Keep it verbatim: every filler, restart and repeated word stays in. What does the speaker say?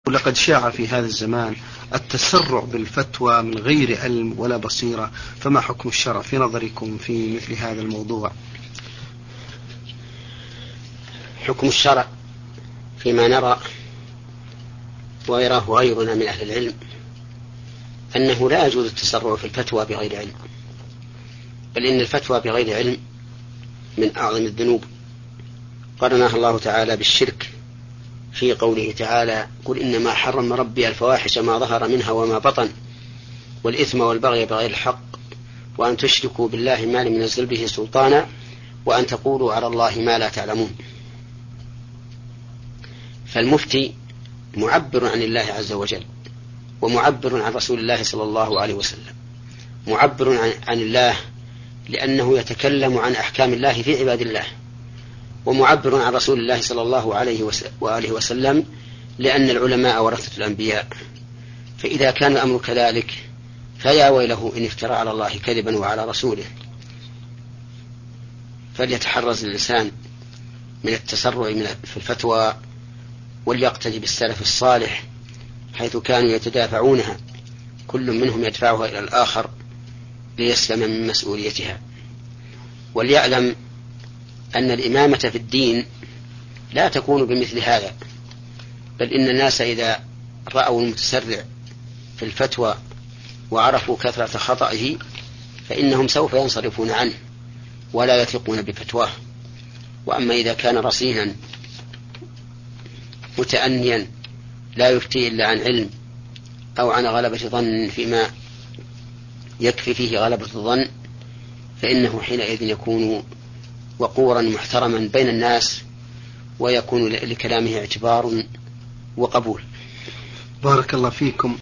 ولقد شاع في هذا الزمان التسرع بالفتوى من غير علم ولا بصيرة، فما حكم الشرع في نظركم في مثل هذا الموضوع؟ حكم الشرع فيما نرى ويراه غيرنا من أهل العلم أنه لا يجوز التسرع في الفتوى بغير علم، بل إن الفتوى بغير علم من أعظم الذنوب، قرنها الله تعالى بالشرك في قوله تعالى: قل إنما حرم ربي الفواحش ما ظهر منها وما بطن والإثم والبغي بغير الحق وأن تشركوا بالله ما لم ينزل به سلطانا وأن تقولوا على الله ما لا تعلمون. فالمفتي معبر عن الله عز وجل، ومعبر عن رسول الله صلى الله عليه وسلم، معبر عن, عن الله لأنه يتكلم عن أحكام الله في عباد الله، ومعبر عن رسول الله صلى الله عليه وآله وسلم لأن العلماء ورثة الأنبياء. فإذا كان الأمر كذلك فيا ويله إن افترى على الله كذبا وعلى رسوله. فليتحرز الإنسان من التسرع في الفتوى وليقتدي بالسلف الصالح حيث كانوا يتدافعونها، كل منهم يدفعها إلى الآخر ليسلم من مسؤوليتها. وليعلم أن الإمامة في الدين لا تكون بمثل هذا، بل إن الناس إذا رأوا المتسرع في الفتوى وعرفوا كثرة خطئه فإنهم سوف ينصرفون عنه ولا يثقون بفتواه. وأما إذا كان رصينا متأنيا لا يفتي إلا عن علم أو عن غلبة ظن فيما يكفي فيه غلبة الظن، فإنه حينئذ يكون وقورا محترما بين الناس ويكون لكلامه اعتبار وقبول. بارك الله فيكم.